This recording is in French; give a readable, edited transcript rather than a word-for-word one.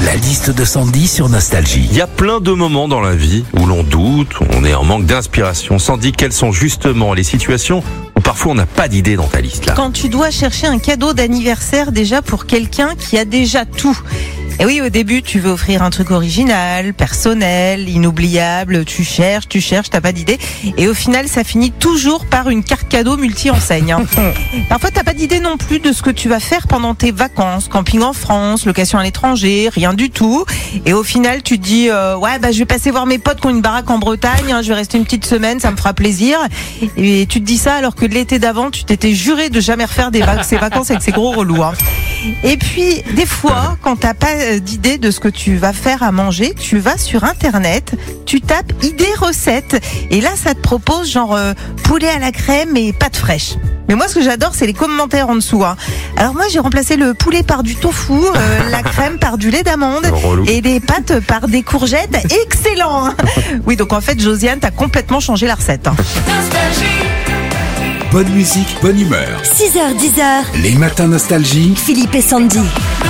La liste de Sandy sur Nostalgie. Il y a plein de moments dans la vie où l'on doute, où on est en manque d'inspiration. Sandy, quelles sont justement les situations où parfois on n'a pas d'idée dans ta liste là? Quand tu dois chercher un cadeau d'anniversaire déjà pour quelqu'un qui a déjà tout. Et oui, au début, tu veux offrir un truc original, personnel, inoubliable, tu cherches, t'as pas d'idée. Et au final, ça finit toujours par une carte cadeau multi-enseigne. Parfois, t'as pas d'idée non plus de ce que tu vas faire pendant tes vacances, camping en France, location à l'étranger, rien du tout. Et au final, tu te dis, je vais passer voir mes potes qui ont une baraque en Bretagne, je vais rester une petite semaine, ça me fera plaisir. Et tu te dis ça alors que l'été d'avant, tu t'étais juré de jamais refaire ces vacances avec ces gros relous. Et puis, des fois, quand t'as pas d'idée de ce que tu vas faire à manger, tu vas sur Internet, tu tapes idées recettes, et là, ça te propose genre poulet à la crème et pâtes fraîches. Mais moi, ce que j'adore, c'est les commentaires en dessous. Alors moi, j'ai remplacé le poulet par du tofu, la crème par du lait d'amande et les pâtes par des courgettes. Excellent. Oui, donc en fait, Josiane, t'as complètement changé la recette. Bonne musique, bonne humeur. 6h, 10h. Les matins Nostalgie. Philippe et Sandy.